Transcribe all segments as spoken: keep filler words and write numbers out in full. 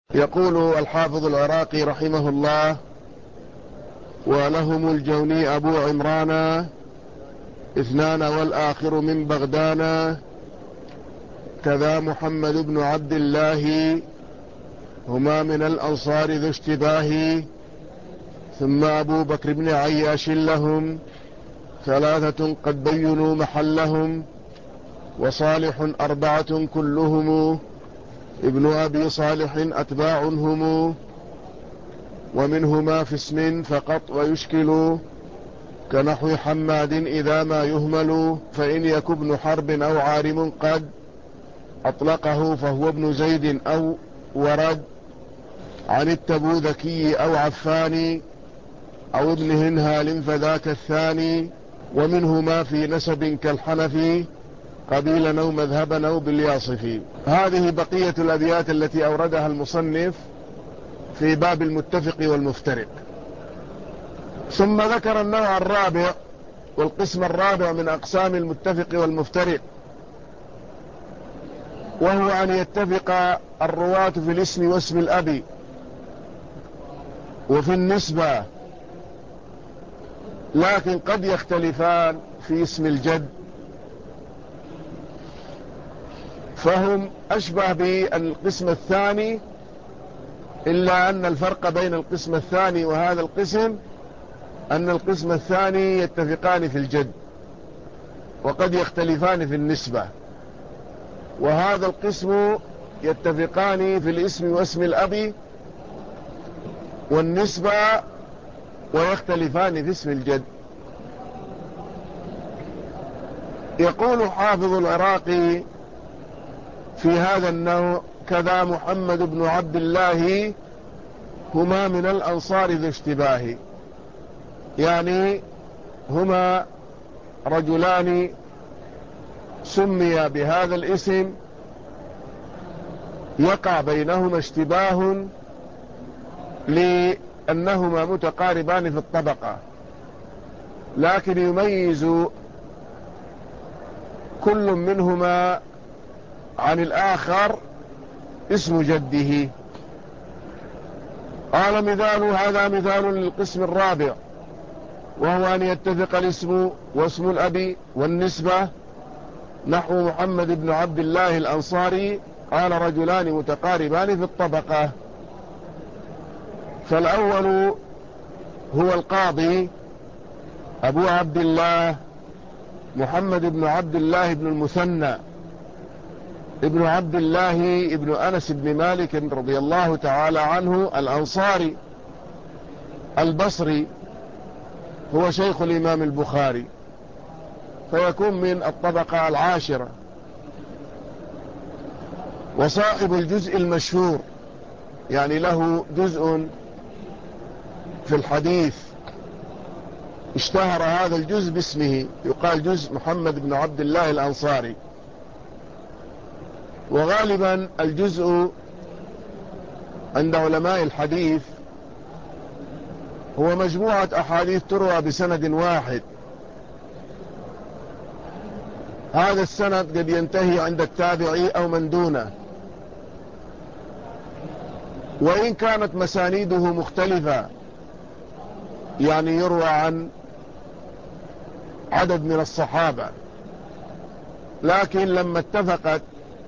يقول الحافظ العراقي رحمه الله: ولهم الجوني أبو عمران اثنان والآخر من بغدان، كذا محمد بن عبد الله هما من الأنصار ذو اشتباه، ثم أبو بكر بن عياش لهم ثلاثة قد بينوا محلهم، وصالح أربعة كلهم ابن أبي صالح أتباع هم، ومنهما في اسم فقط ويشكل كنحو حماد إذا ما يهمل، فإن يك ابن حرب أو عارم قد أطلقه فهو ابن زيد أو ورد عن التبوذكي أو عفان أو ابن هنهال فذاك الثاني، ومنهما في نسب كالحنفي قبيلا أو مذهبا أو بالياصفي. هذه بقية الأبيات التي أوردها المصنف في باب المتفق والمفترق. ثم ذكر النوع الرابع والقسم الرابع من أقسام المتفق والمفترق، وهو أن يتفق الرواة في الاسم واسم الأب وفي النسبة، لكن قد يختلفان في اسم الجد، فهم أشبه بالقسم الثاني، إلا أن الفرق بين القسم الثاني وهذا القسم أن القسم الثاني يتفقان في الجد وقد يختلفان في النسبة، وهذا القسم يتفقان في الاسم واسم الأب والنسبة ويختلفان في اسم الجد. يقول حافظ العراقي في هذا النوع: كذا محمد بن عبد الله هما من الأنصار ذو اشتباه، يعني هما رجلان سمي بهذا الاسم يقع بينهما اشتباه لأنهما متقاربان في الطبقة، لكن يميز كل منهما عن الآخر اسم جده. قال: مثال هذا مثال للقسم الرابع، وهو أن يتفق الاسم واسم الأب والنسبة، نحو محمد بن عبد الله الأنصاري قال رجلان متقاربان في الطبقة. فالأول هو القاضي أبو عبد الله محمد بن عبد الله بن المثنى ابن عبد الله ابن أنس بن مالك رضي الله تعالى عنه الأنصاري البصري، هو شيخ الإمام البخاري، فيكون من الطبقة العاشرة، وصاحب الجزء المشهور، يعني له جزء في الحديث اشتهر هذا الجزء باسمه، يقال جزء محمد بن عبد الله الأنصاري. وغالبا الجزء عند علماء الحديث هو مجموعة أحاديث تروى بسند واحد، هذا السند قد ينتهي عند التابعي أو من دونه، وإن كانت مسانيده مختلفة، يعني يروى عن عدد من الصحابة، لكن لما اتفقت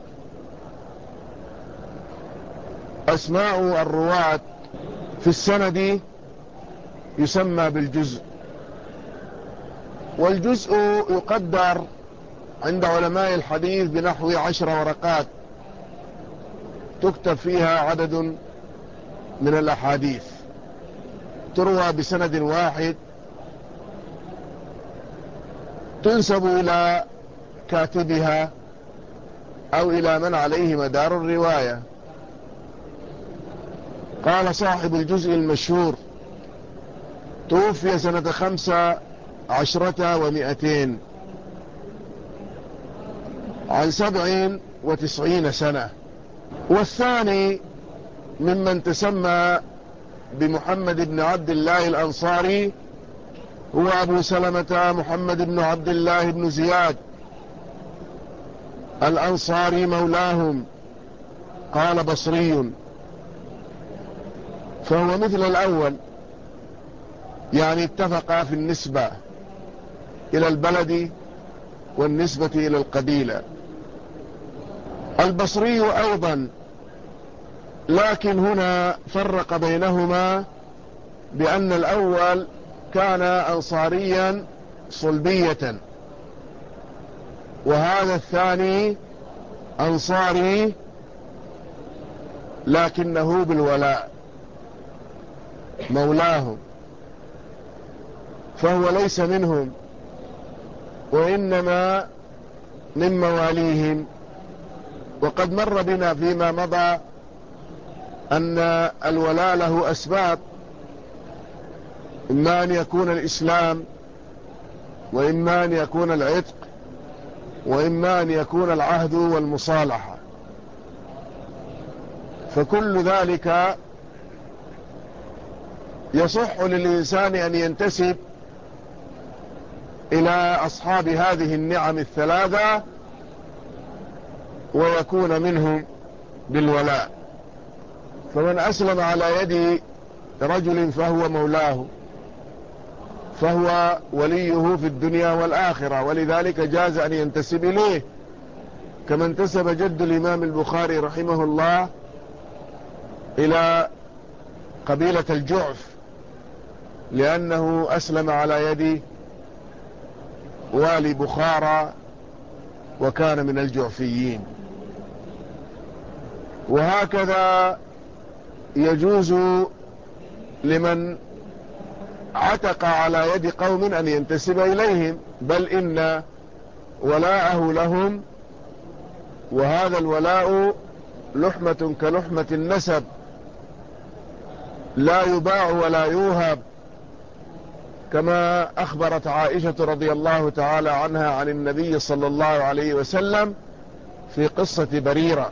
أسماء الرواة في السند يسمى بالجزء. والجزء يقدر عند علماء الحديث بنحو عشر ورقات تكتب فيها عدد من الأحاديث تروى بسند واحد، تنسب إلى كاتبها أو إلى من عليه مدار الرواية. قال صاحب الجزء المشهور: توفي سنة خمسة عشرة ومئتين عن سبع وتسعين سنة. والثاني ممن تسمى بمحمد بن عبد الله الأنصاري هو أبو سلمة محمد بن عبد الله بن زياد الأنصاري مولاهم، قال بصري، فهو مثل الأول، يعني اتفقا في النسبة إلى البلد والنسبة إلى القبيلة. البصري أيضا، لكن هنا فرق بينهما بأن الأول كان أنصاريا صلبية، وهذا الثاني أنصاري لكنه بالولاء مولاهم، فهو ليس منهم وإنما من مواليهم. وقد مر بنا فيما مضى أن الولاء له أسباب، إما أن يكون الإسلام، وإما أن يكون العتق، وإما أن يكون العهد والمصالحة. فكل ذلك يصح للإنسان أن ينتسب إلى أصحاب هذه النعم الثلاثة ويكون منهم بالولاء. فمن أسلم على يد رجل فهو مولاه، فهو وليه في الدنيا والآخرة، ولذلك جاز أن ينتسب إليه، كما انتسب جد الإمام البخاري رحمه الله إلى قبيلة الجعف، لأنه أسلم على يد والي بخارى وكان من الجعفيين. وهكذا يجوز لمن عتق على يد قوم أن ينتسب إليهم، بل إن ولاءه لهم، وهذا الولاء لحمة كلحمة النسب، لا يباع ولا يوهب، كما أخبرت عائشة رضي الله تعالى عنها عن النبي صلى الله عليه وسلم في قصة بريرة.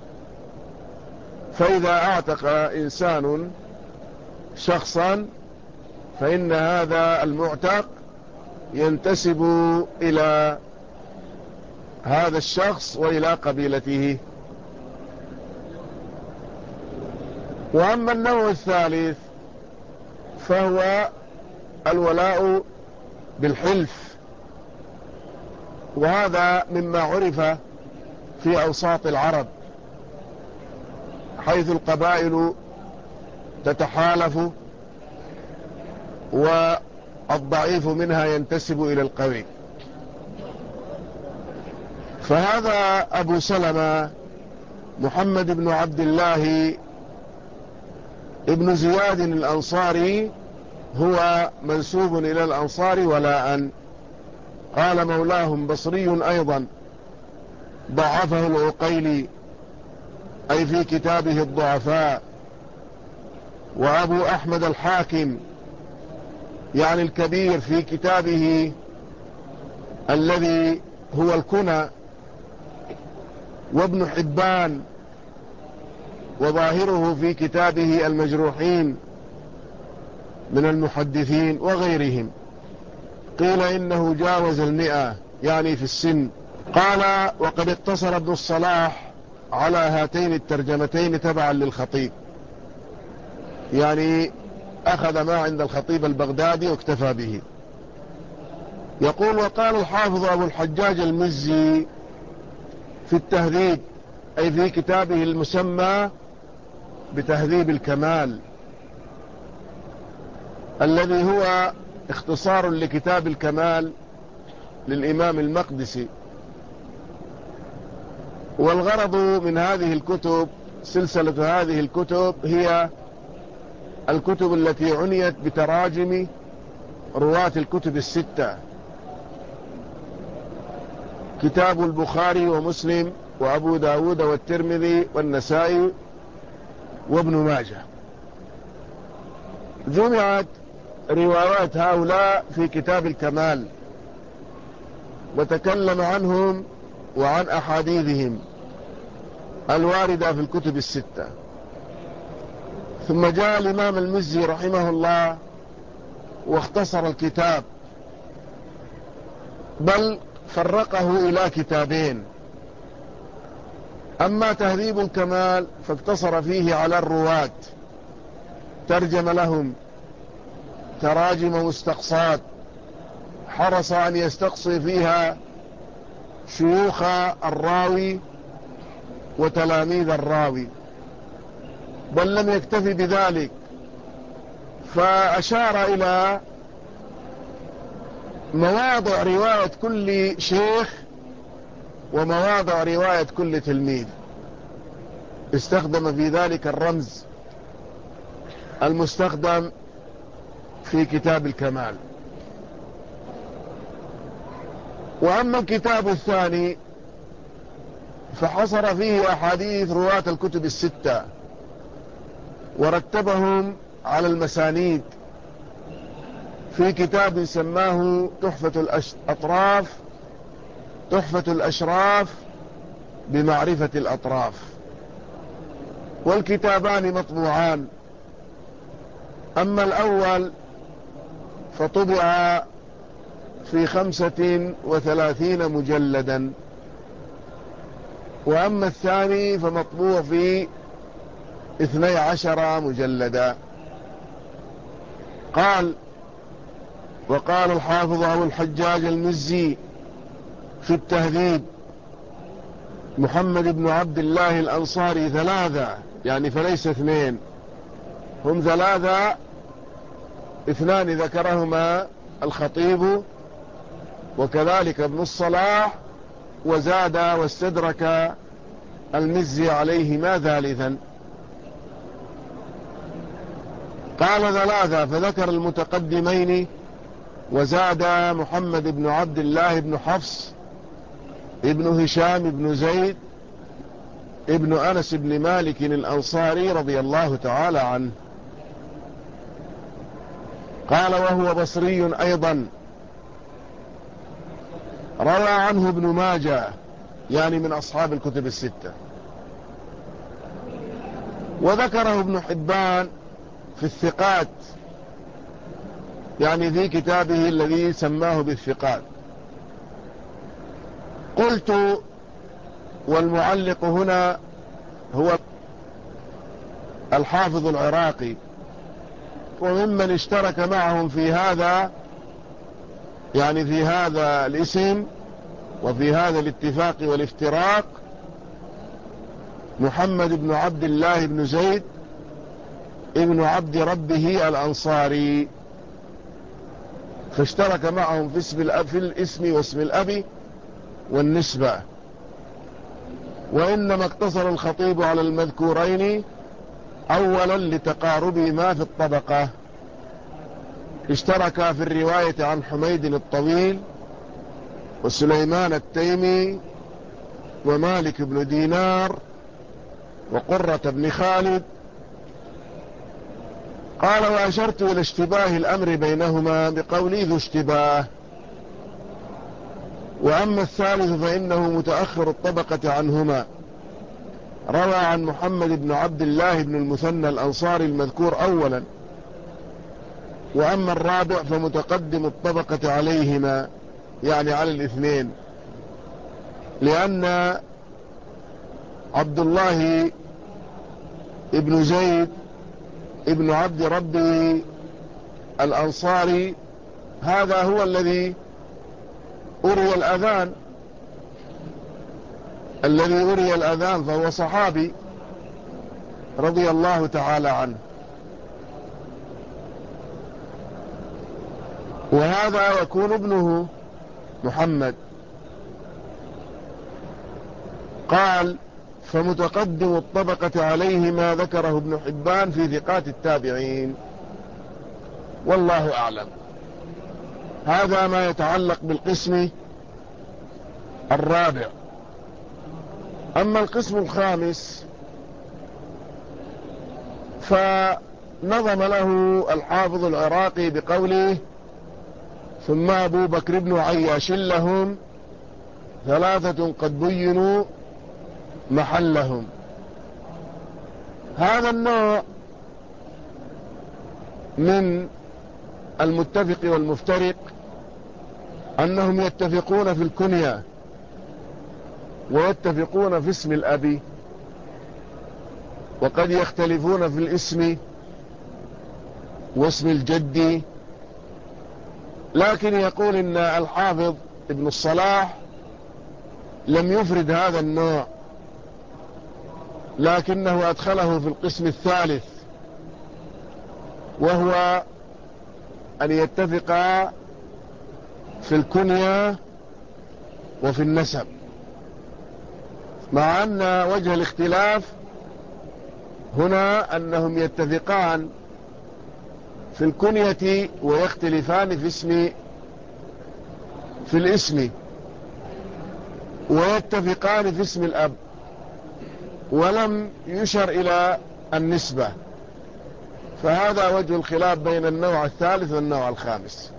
فإذا اعتق إنسان شخصا فإن هذا المعتق ينتسب إلى هذا الشخص وإلى قبيلته. وأما النوع الثالث فهو الولاء بالحلف، وهذا مما عرف في أوساط العرب، حيث القبائل تتحالف والضعيف منها ينتسب إلى القوي. فهذا أبو سلمة محمد بن عبد الله ابن زياد الأنصاري هو منسوب إلى الأنصار ولاء. قال مولاهم بصري أيضا، ضعفه العقيلي أي في كتابه الضعفاء، وأبو أحمد الحاكم يعني الكبير في كتابه الذي هو الكنى، وابن حبان وظاهره في كتابه المجروحين من المحدثين وغيرهم. قيل إنه جاوز المئة يعني في السن. قال وقد اقتصر ابن الصلاح على هاتين الترجمتين تبعا للخطيب، يعني أخذ ما عند الخطيب البغدادي واكتفى به. يقول وقال الحافظ أبو الحجاج المزي في التهذيب، أي في كتابه المسمى بتهذيب الكمال، الذي هو اختصار لكتاب الكمال للإمام المقدسي. والغرض من هذه الكتب، سلسلة هذه الكتب، هي الكتب التي عنيت بتراجم رواة الكتب الستة، كتاب البخاري ومسلم وأبو داود والترمذي والنسائي وابن ماجه. جمعت روايات هؤلاء في كتاب الكمال وتكلم عنهم وعن أحاديثهم الواردة في الكتب الستة. ثم جاء الإمام المزي رحمه الله واختصر الكتاب، بل فرقه إلى كتابين. أما تهذيب الكمال فاقتصر فيه على الرواة، ترجم لهم تراجم مستقصات، حرص أن يستقصي فيها شيوخ الراوي وتلاميذ الراوي، بل لم يكتفي بذلك، فأشار إلى مواضع رواية كل شيخ ومواضع رواية كل تلميذ، استخدم في ذلك الرمز المستخدم في كتاب الكمال. وأما الكتاب الثاني فحصر فيه أحاديث رواة الكتب الستة ورتبهم على المسانيد في كتاب سماه تحفة الأطراف تحفة الأشراف بمعرفة الأطراف، والكتابان مطبوعان. أما الأول فطبع في خمسة وثلاثين مجلدا، وأما الثاني فمطبوع في اثني عشر مجلدا. قال وقال الحافظ أبو الحجاج المزي في التهذيب: محمد بن عبد الله الأنصاري ثلاثة، يعني فليس اثنين، هم ثلاثة، اثنان ذكرهما الخطيب وكذلك ابن الصلاح، وزاد واستدرك المزي عليهما ثالثا. قال ثلاثة فذكر المتقدمين، وزاد محمد بن عبد الله بن حفص ابن هشام بن زيد ابن أنس بن مالك الأنصاري رضي الله تعالى عنه. قال وهو بصري أيضا، روى عنه ابن ماجه، يعني من أصحاب الكتب الستة، وذكره ابن حبان في الثقات، يعني في كتابه الذي سماه بالثقات. قلت والمعلق هنا هو الحافظ العراقي، وممن اشترك معهم في هذا، يعني في هذا الاسم وفي هذا الاتفاق والافتراق، محمد بن عبد الله بن زيد ابن عبد ربه الأنصاري، فاشترك معهم في اسم الأب في الاسم واسم الأب والنسبة. وإنما اقتصر الخطيب على المذكورين أولا لتقاربهما في الطبقة، اشترك في الرواية عن حميد الطويل وسليمان التيمي ومالك بن دينار وقرة بن خالد. قال وأشرت إلى اشتباه الأمر بينهما بقولي ذو اشتباه. وأما الثالث فإنه متأخر الطبقة عنهما، روى عن محمد بن عبد الله بن المثنى الأنصاري المذكور أولا. وأما الرابع فمتقدم الطبقة عليهما، يعني على الاثنين، لأن عبد الله ابن زيد ابن عبد ربه الأنصاري هذا هو الذي أري الأذان الذي أري الأذان فهو صحابي رضي الله تعالى عنه. وهذا يكون ابنه محمد. قال فمتقدم الطبقة عليه ما ذكره ابن حبان في ثقات التابعين، والله أعلم. هذا ما يتعلق بالقسم الرابع. أما القسم الخامس فنظم له الحافظ العراقي بقوله ثم أبو بكر بن عياش لهم ثلاثة قد بينوا محلهم. هذا النوع من المتفق والمفترق أنهم يتفقون في الكنية ويتفقون في اسم الأب، وقد يختلفون في الاسم واسم الجد. لكن يقول إن الحافظ ابن الصلاح لم يفرد هذا النوع، لكنه أدخله في القسم الثالث، وهو أن يتفقا في الكنية وفي النسب، مع أن وجه الاختلاف هنا أنهم يتفقان في الكنية ويختلفان في اسم في الاسم، ويتفقان في اسم الأب، ولم يشر إلى النسبة. فهذا وجه الخلاف بين النوع الثالث والنوع الخامس.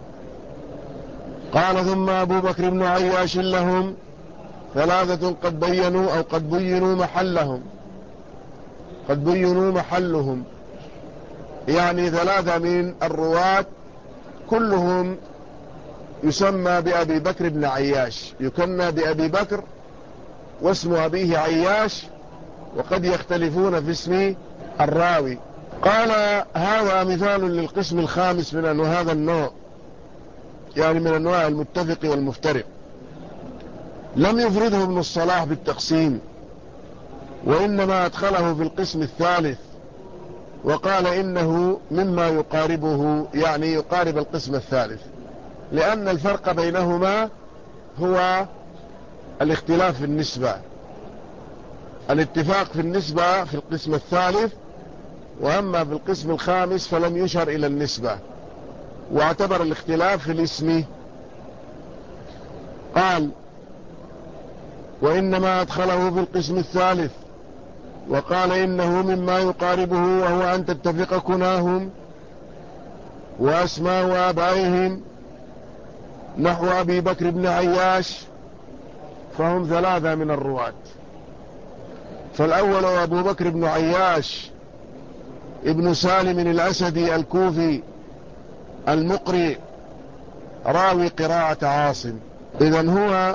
قال ثم أبو بكر بن عياش لهم ثلاثة قد بينوا أو قد بينوا محلهم، قد بينوا محلهم، يعني ثلاثة من الرواة كلهم يسمى بأبي بكر بن عياش، يكنى بأبي بكر واسم أبيه عياش، وقد يختلفون في اسم الراوي. قال هذا مثال للقسم الخامس من أنواع هذا النوع، يعني من أنواع المتفق والمفترق. لم يفرده ابن الصلاح بالتقسيم، وإنما أدخله في القسم الثالث، وقال إنه مما يقاربه، يعني يقارب القسم الثالث، لأن الفرق بينهما هو الاختلاف في النسبة. الاتفاق في النسبة في القسم الثالث، وأما في القسم الخامس فلم يشر إلى النسبة، واعتبر الاختلاف في الاسم. قال وإنما أدخله في القسم الثالث، وقال إنه مما يقاربه، وهو أن تتفق كناهم وأسماء آبائهم نحو أبي بكر بن عياش، فهم ثلاثة من الرواة. فالأول أبو بكر بن عياش ابن سالم الأسدي الكوفي المقري، راوي قراءة عاصم. إذن هو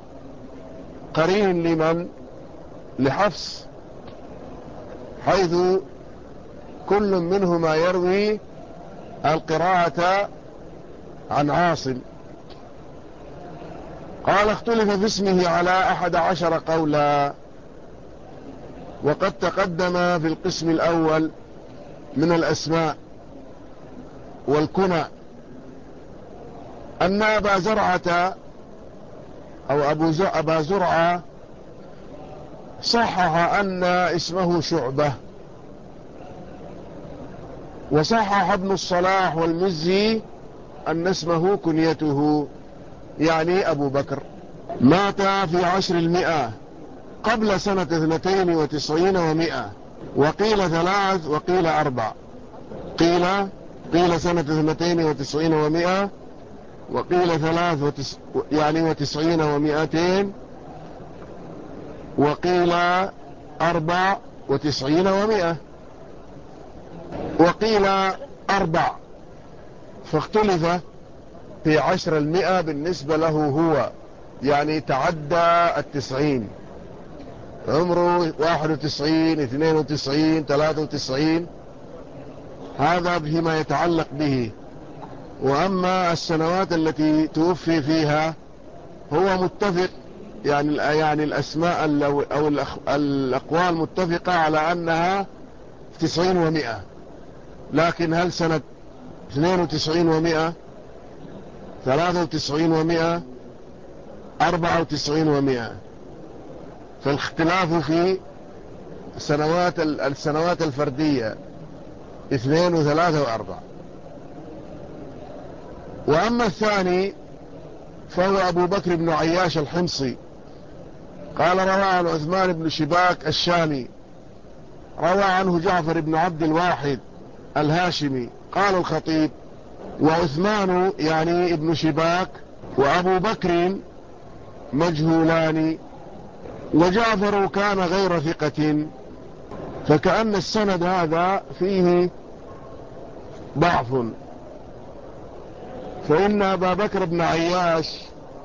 قرين لمن؟ لحفص، حيث كل منهما يروي القراءة عن عاصم. قال اختلف في اسمه على أحد عشر قولا، وقد تقدم في القسم الأول من الأسماء والكنى أن أبا زرعة أو أبو أبا زرعة صحح أن اسمه شعبة، وصحح ابن الصلاح والمزي أن اسمه كنيته، يعني أبو بكر. مات في عشر المئة قبل سنة اثنتين وتسعين ومئة، وقيل ثلاث وقيل أربع. قيل قيل سنة اثنتين وتسعين ومئة، وقيل ثلاث وتس يعني وتسعين ومئتين، وقيل أربع وتسعين ومئة، وقيل أربع. فاختلف في عشر المئة بالنسبة له هو، يعني تعدى التسعين، عمره واحد وتسعين، اثنين وتسعين، ثلاثة وتسعين، هذا فيما يتعلق به. وأما السنوات التي توفي فيها هو متفق، يعني يعني الأسماء أو الأقوال متفقة على أنها تسعين ومئة، لكن هل سنة اثنين وتسعين ومئة، ثلاثة وتسعين ومئة، أربعة وتسعين ومئة؟ فالاختلاف في سنوات السنوات الفردية اثنين وثلاثة وأربعة. وأما الثاني فهو أبو بكر بن عياش الحمصي. قال روى عن عثمان بن شباك الشامي، روى عنه جعفر بن عبد الواحد الهاشمي. قال الخطيب وعثمان يعني ابن شباك وأبو بكر مجهولان، وجعفر كان غير ثقة، فكأن السند هذا فيه ضعف. فإن أبا بكر بن عياش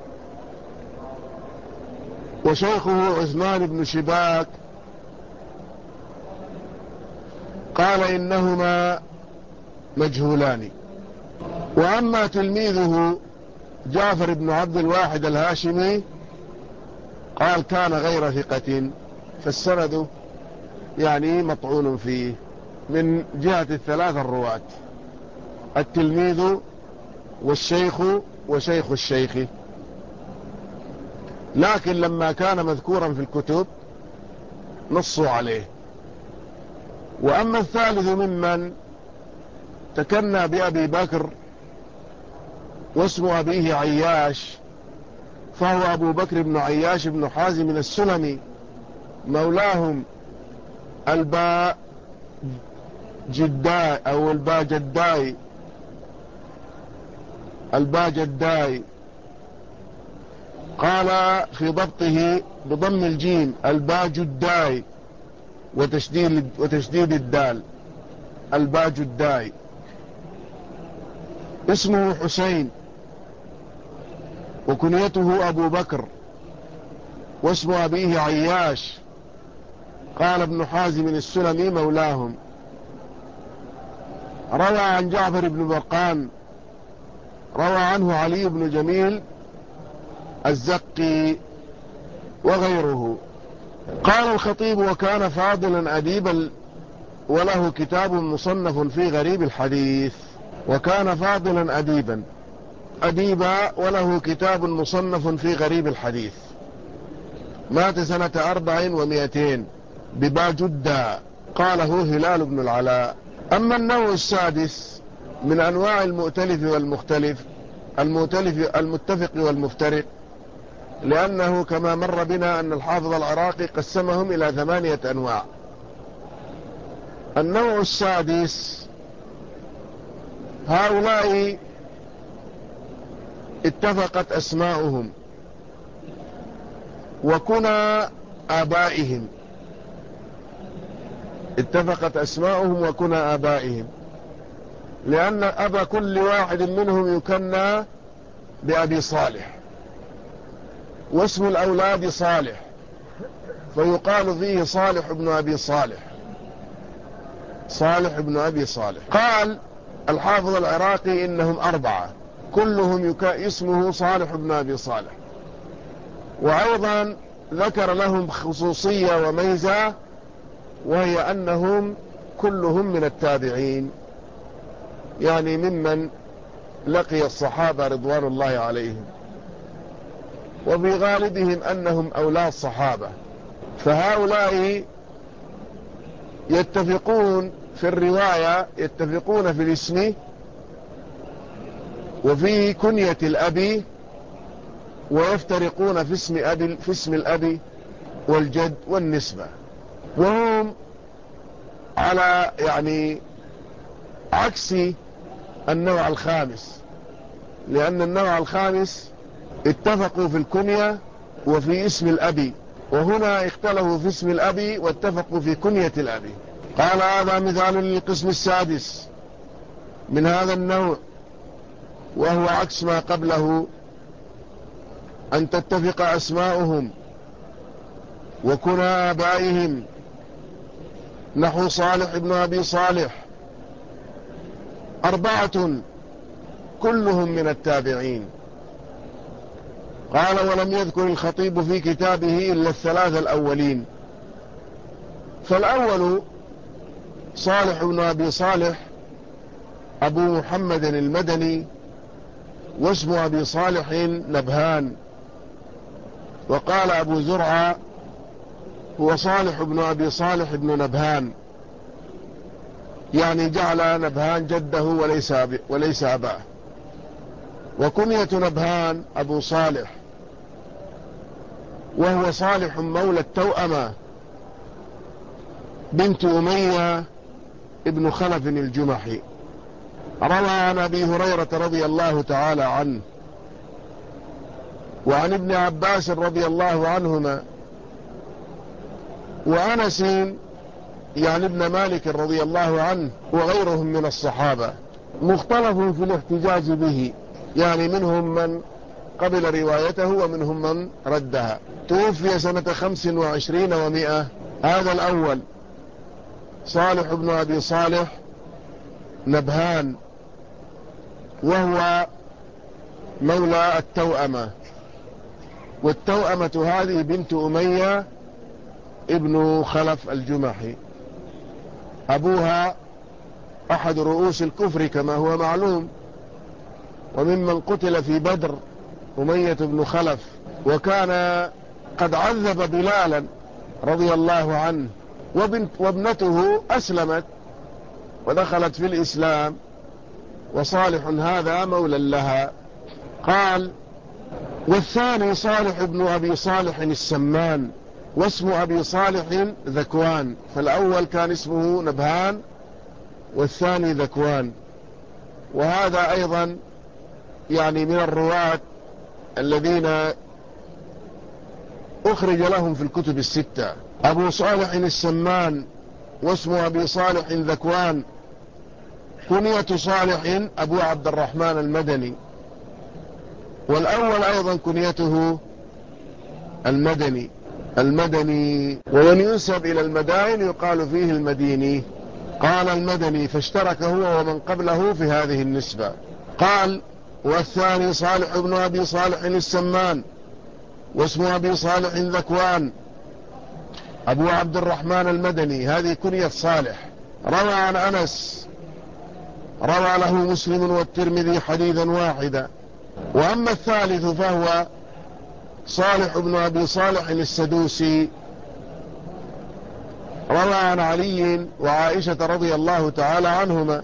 وشيخه عثمان بن شباك قال إنهما مجهولان. وأما تلميذه جعفر بن عبد الواحد الهاشمي قال كان غير ثقة، فالسند يعني مطعون فيه من جهة الثلاثة الرواة، التلميذ والشيخ وشيخ الشيخ، لكن لما كان مذكورا في الكتب نصوا عليه. وأما الثالث ممن تكنى بأبي بكر واسم أبيه عياش، فهو أبو بكر بن عياش بن حازم السلمي مولاهم الباء جداي أو الباء جداي الباء جداي قال في ضبطه بضم الجيم الباء جداي وتشديد, وتشديد الدال الباء جداي. اسمه حسين وكنيته أبو بكر واسم أبيه عياش. قال ابن حازم السلمي مولاهم. روى عن جعفر بن برقان، روى عنه علي بن جميل الزقي وغيره. قال الخطيب وكان فاضلا أديبا وله كتاب مصنف في غريب الحديث. وكان فاضلا أديبا أديبا وله كتاب مصنف في غريب الحديث. مات سنة أربع ومئتين بباجدة، قاله هلال بن العلاء. أما النوع السادس من أنواع المؤتلف والمختلف، المؤتلف المتفق والمفترق، لأنه كما مر بنا أن الحافظ العراقي قسمهم إلى ثمانية أنواع. النوع السادس هؤلاء اتفقت أسماؤهم وكنى آبائهم اتفقت أسماؤهم وكنى آبائهم، لأن أبا كل واحد منهم يكنى بأبي صالح، واسم الأولاد صالح، فيقال فيه صالح بن أبي صالح، صالح بن أبي صالح. قال الحافظ العراقي إنهم أربعة كلهم اسمه صالح بن أبي صالح. وأيضا ذكر لهم خصوصية وميزة، وهي أنهم كلهم من التابعين، يعني ممن لقي الصحابة رضوان الله عليهم، وفي غالبهم أنهم أولاد صحابة. فهؤلاء يتفقون في الرواية، يتفقون في الاسم وفي كنية الأب، ويفترقون في اسم أبي في اسم الأب والجد والنسبة. وهم على يعني عكس النوع الخامس، لأن النوع الخامس اتفقوا في الكنية وفي اسم الأب، وهنا اختلفوا في اسم الأب واتفقوا في كنية الأب. قال هذا مثال للقسم السادس من هذا النوع، وهو عكس ما قبله، أن تتفق أسماؤهم وكنى آبائهم، نحو صالح بن أبي صالح أربعة كلهم من التابعين. قال ولم يذكر الخطيب في كتابه إلا الثلاثة الأولين. فالأول صالح بن أبي صالح أبو محمد المدني، واسم أبي صالح نبهان. وقال أبو زرعة هو صالح بن أبي صالح بن نبهان، يعني جعل نبهان جده وليس وليس أباه. وكنية نبهان أبو صالح، وهو صالح مولى التوأمة بنت أمية ابن خلف الجمحي. روى عن أبي هريرة رضي الله تعالى عنه وعن ابن عباس رضي الله عنهما وأنس يعني ابن مالك رضي الله عنه وغيرهم من الصحابة، مختلف في الاحتجاج به، يعني منهم من قبل روايته ومنهم من ردها. توفي سنة خمس وعشرين ومئة. هذا الأول صالح بن أبي صالح نبهان، وهو مولى التوأمة، والتوأمة هذه بنت أمية ابن خلف الجمحي، أبوها أحد رؤوس الكفر كما هو معلوم، وممن قتل في بدر أمية بن خلف، وكان قد عذب بلالا رضي الله عنه، وبنت وابنته أسلمت ودخلت في الإسلام، وصالح هذا مولى لها. قال: والثاني صالح بن أبي صالح السمان، واسم أبي صالح ذكوان، فالأول كان اسمه نبهان والثاني ذكوان. وهذا أيضا يعني من الرواة الذين أخرج لهم في الكتب الستة. أبو صالح السمان واسم أبي صالح ذكوان، كنية صالح أبو عبد الرحمن المدني، والأول أيضا كنيته المدني المدني ومن ينسب إلى المدائن يقال فيه المديني. قال المدني، فاشترك هو ومن قبله في هذه النسبة. قال: والثاني صالح بن أبي صالح السمان، واسم أبي صالح ذكوان أبو عبد الرحمن المدني، هذه كنية صالح. روى عن أنس، روى له مسلم والترمذي حديثا واحدا. وأما الثالث فهو صالح بن أبي صالح السدوسي، روى عن علي وعائشة رضي الله تعالى عنهما،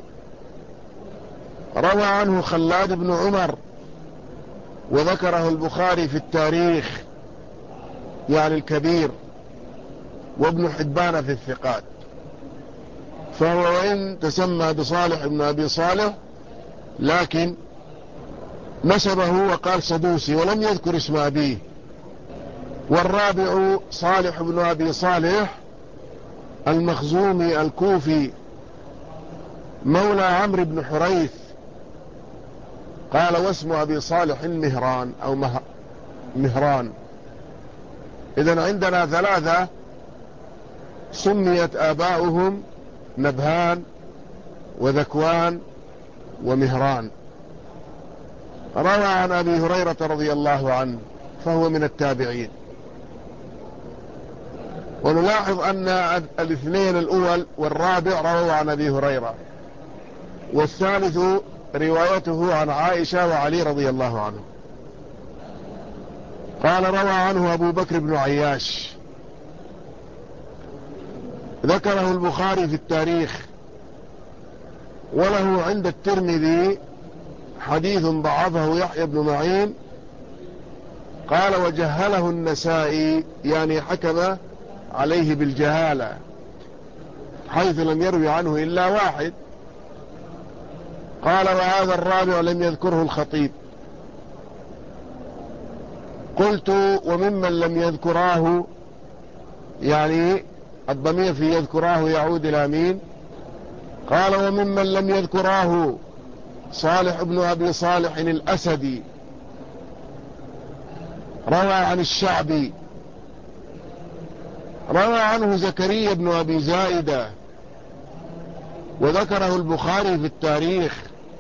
روى عنه خلاد بن عمر، وذكره البخاري في التاريخ يعني الكبير، وابن حبان في الثقات. فهو وإن تسمى بصالح بن أبي صالح لكن نسبه وقال سدوسي ولم يذكر اسم أبيه. والرابع صالح بن أبي صالح المخزومي الكوفي، مولى عمرو بن حريث. قال: واسم أبي صالح مهران أو مه... مهران. إذن عندنا ثلاثة سميت آباؤهم نبهان وذكوان ومهران. روى عن أبي هريرة رضي الله عنه، فهو من التابعين. ونلاحظ أن الاثنين الأول والرابع رووا عن أبي هريرة، والثالث روايته عن عائشة وعلي رضي الله عنه. قال: روى عنه أبو بكر بن عياش، ذكره البخاري في التاريخ، وله عند الترمذي حديث ضعفه يحيى بن معين. قال: وجهله النسائي، يعني حكم عليه بالجهالة، حيث لم يروي عنه إلا واحد. قال: وهذا الرابع لم يذكره الخطيب. قلت: وممن لم يذكراه، يعني الضمير في يذكراه يعود إلى مين؟ قال: وممن لم يذكراه صالح بن أبي صالح الأسدي، روى عن الشعبي، روى عنه زكريا بن أبي زائدة، وذكره البخاري في التاريخ،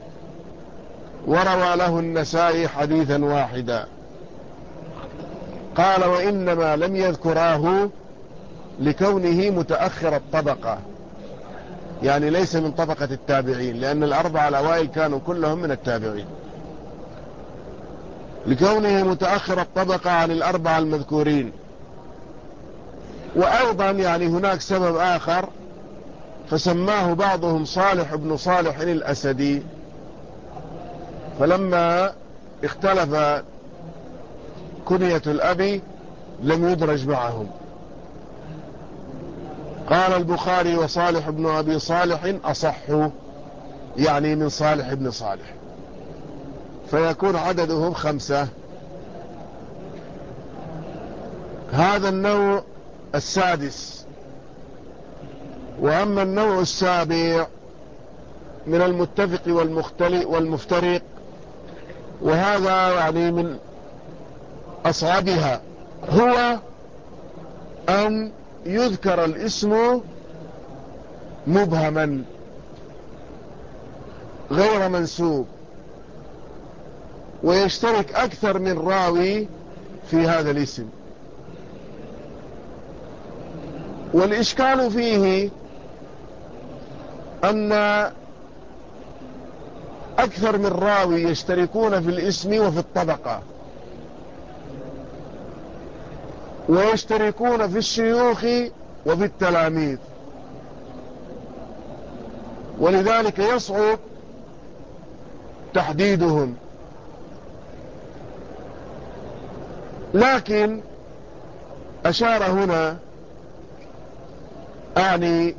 وروى له النسائي حديثا واحدا. قال: وإنما لم يذكراه لكونه متأخر الطبقة، يعني ليس من طبقة التابعين، لأن الأربعة الأوائل كانوا كلهم من التابعين، لكونه متأخر الطبقة عن الأربعة المذكورين. وأيضا يعني هناك سبب آخر، فسماه بعضهم صالح بن صالح الأسدي، فلما اختلف كنية الأبي لم يدرج معهم. قال البخاري: وصالح بن أبي صالح أصح، يعني من صالح بن صالح، فيكون عددهم خمسة. هذا النوع السادس. وأما النوع السابع من المتفق والمختلف والمفترق، وهذا يعني من أصعبها، هو أن يذكر الاسم مبهما، غير منسوب، ويشترك أكثر من راوي في هذا الاسم. والإشكال فيه أن أكثر من راوي يشتركون في الاسم وفي الطبقة، ويشتركون في الشيوخ وفي التلاميذ، ولذلك يصعب تحديدهم. لكن أشار هنا أعني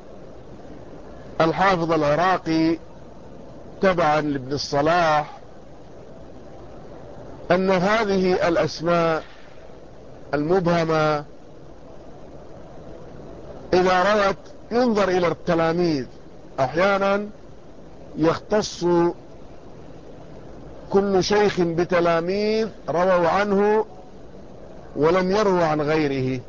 الحافظ العراقي تبعا لابن الصلاح أن هذه الأسماء المبهمة إذا روت ينظر إلى التلاميذ. أحيانا يختص كل شيخ بتلاميذ رووا عنه ولم يروا عن غيره،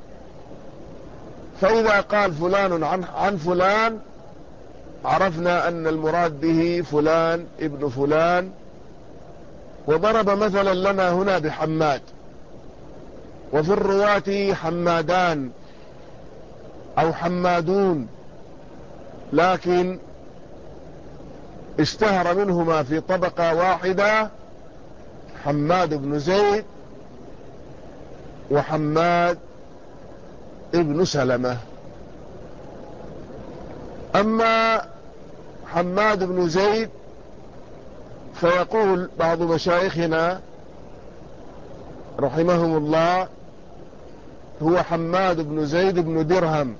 فإذا قال فلان عن, عن فلان عرفنا أن المراد به فلان ابن فلان. وضرب مثلا لنا هنا بحماد، وفي الرواة حمادان أو حمادون، لكن اشتهر منهما في طبقة واحدة حماد بن زيد وحماد ابن سلمة. أما حماد بن زيد فيقول بعض مشايخنا رحمهم الله هو حماد بن زيد بن درهم،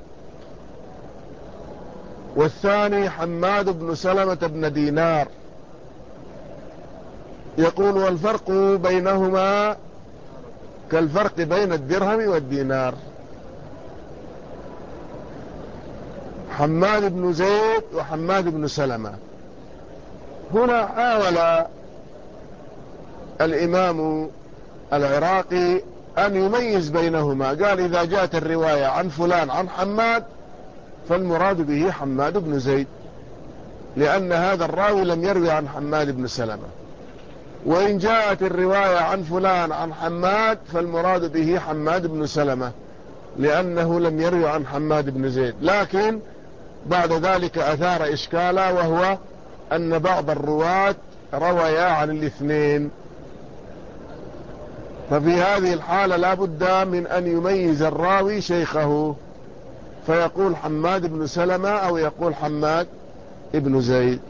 والثاني حماد بن سلمة بن دينار. يقول والفرق بينهما كالفرق بين الدرهم والدينار. حماد بن زيد وحماد بن سلمة. هنا حاول الإمام العراقي أن يميز بينهما، قال إذا جاءت الرواية عن فلان عن حماد فالمراد به حماد بن زيد، لأن هذا الراوي لم يروي عن حماد بن سلمة. وإن جاءت الرواية عن فلان عن حماد فالمراد به حماد بن سلمة، لأنه لم يروي عن حماد بن زيد. لكن بعد ذلك أثار إشكالا، وهو أن بعض الرواة رويا عن الاثنين، ففي هذه الحالة لا بد من أن يميز الراوي شيخه، فيقول حماد بن سلمة أو يقول حماد ابن زيد.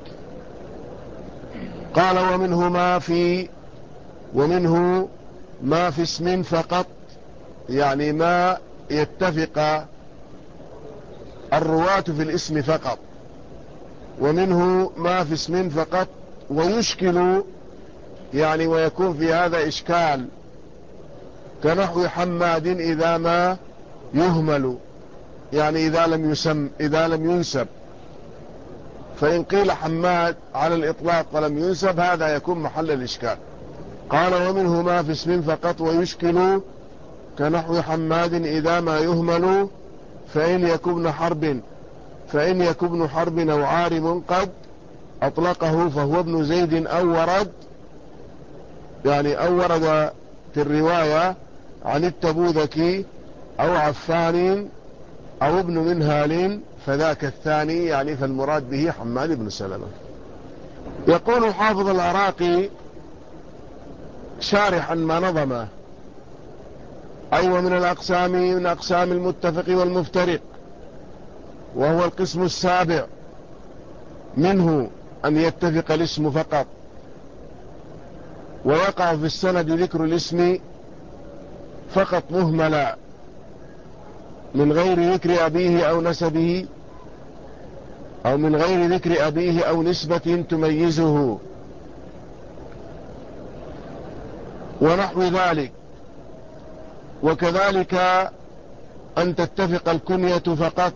قال ومنه ما في ومنه ما في اسم فقط، يعني ما يتفق الرواة في الاسم فقط. ومنه ما في اسم فقط ويشكل، يعني ويكون في هذا إشكال، كنحو حماد إذا ما يهمل، يعني إذا لم يسم إذا لم ينسب. فإن قيل حماد على الإطلاق ولم ينسب هذا يكون محل الإشكال. قال ومنه ما في اسم فقط ويشكل كنحو حماد إذا ما يهمل، فإن يكن ابن حرب فإن يكن ابن حرب أو عارم قد أطلقه فهو ابن زيد أو ورد، يعني أو ورد في الرواية عن التبوذكي أو عفان أو ابن منهال فذاك الثاني، يعني فالمراد به حماد بن سلمة. يقول حافظ العراقي شارحا ما نظمه: أي ومن الأقسام من أقسام المتفق والمفترق، وهو القسم السابع، منه أن يتفق الاسم فقط ويقع في السند ذكر الاسم فقط مهملا من غير ذكر أبيه أو نسبه، أو من غير ذكر أبيه أو نسبة تميزه ونحو ذلك. وكذلك أن تتفق الكنية فقط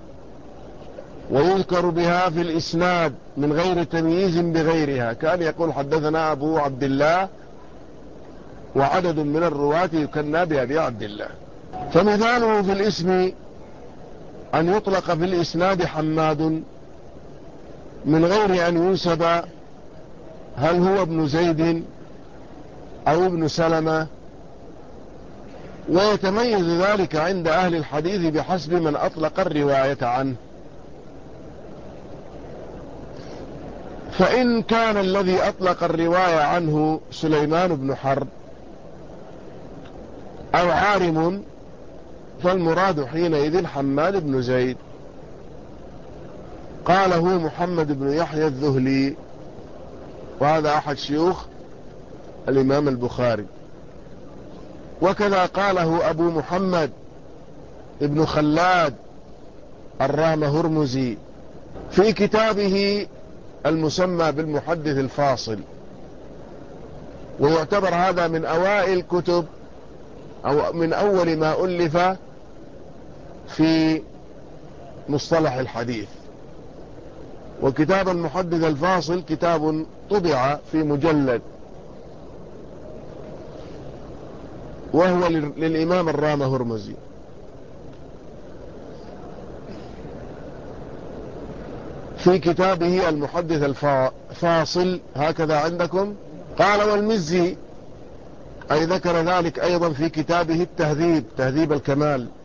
ويذكر بها في الإسناد من غير تمييز بغيرها، كان يقول حدثنا أبو عبد الله وعدد من الرواة يكنى بأبي عبد الله. فمثاله في الاسم أن يطلق في الإسناد حماد من غير أن ينسب هل هو ابن زيد أو ابن سلمة، ويتميز ذلك عند أهل الحديث بحسب من أطلق الرواية عنه. فإن كان الذي أطلق الرواية عنه سليمان بن حرب أو عارم، فالمراد حينئذ حماد بن زيد. قاله محمد بن يحيى الذهلي، وهذا أحد شيوخ الإمام البخاري. وكذا قاله أبو محمد ابن خلاد الرام هرمزي في كتابه المسمى بالمحدث الفاصل، ويعتبر هذا من أوائل كتب أو من أول ما ألف في مصطلح الحديث. وكتاب المحدث الفاصل كتاب طبع في مجلد، وهو للإمام الرام هرمزي. في كتابه المحدث الفاصل هكذا عندكم. قال والمزي أي ذكر ذلك أيضا في كتابه التهذيب، تهذيب الكمال،